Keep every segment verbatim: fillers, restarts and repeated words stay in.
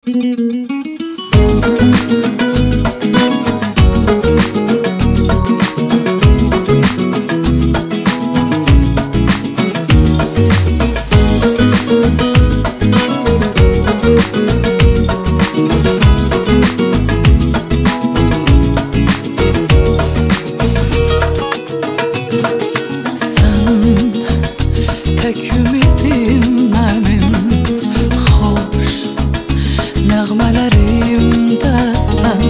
Tek ümidim benim, hoş nəğmələrimdə sən.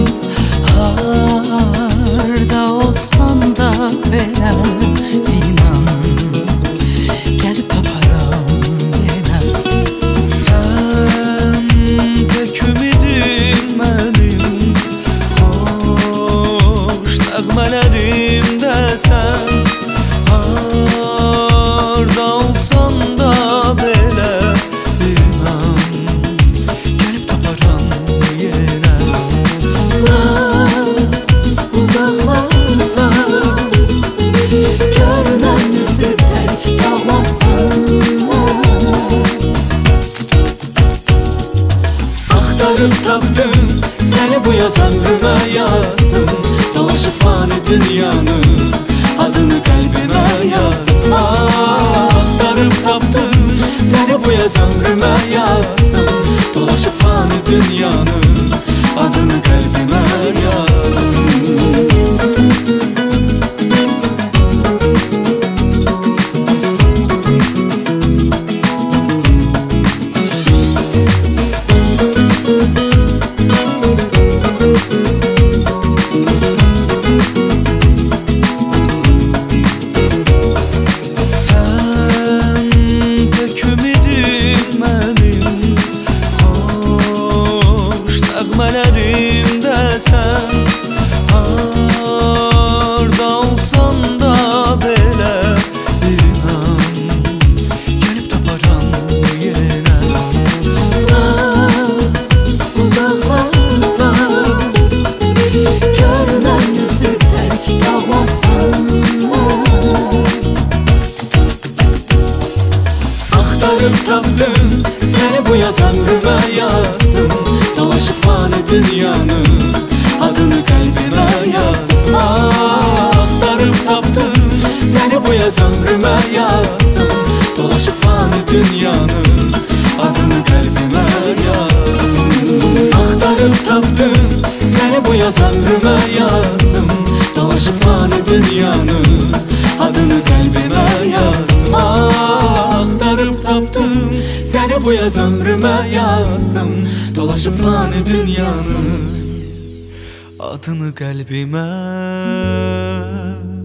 Harda olsan da belə inan, gəlib taparam yenə. Sən tek ümidim mənim, hoş nəğmələrimdə sən. Harda olsan da belə inan, gəlib taparam yenə. Uzaqlarda görünən nifrətək dağlasan. Axtarıb tapdım, səni bu yaz ömrümə yazdım. Dolaşıb fani dünyanı, adını qəlbimə yazdım. Axtarıb tapdım, səni bu yaz ömrümə yazdım. Dolaşıb fani dünyanı, adını qəlbimə yazdım. Nəğmələrimdə sən. Harda olsan da belə inan, gəlib taparam yenə. Uzaqlarda görünən nifrətək dağlasan. Axtarıb tapdım, səni bu yaz ömrümə yazdım. Dolaşıb fani dünyanı, adını qəlbimə yazdım. Axtarıb tapdım, səni bu yaz ömrümə yazdım. Dolaşıb fani dünyanı, adını qəlbimə yazdım. Axtarıb tapdım, səni bu yaz ömrümə yazdım. Dolaşıb fani dünyanı, adını qəlbimə yazdım. Axtarıb tapdım, səni bu yaz ömrümə yazdım. Dolaşıb fani dünyanı, adını qəlbimə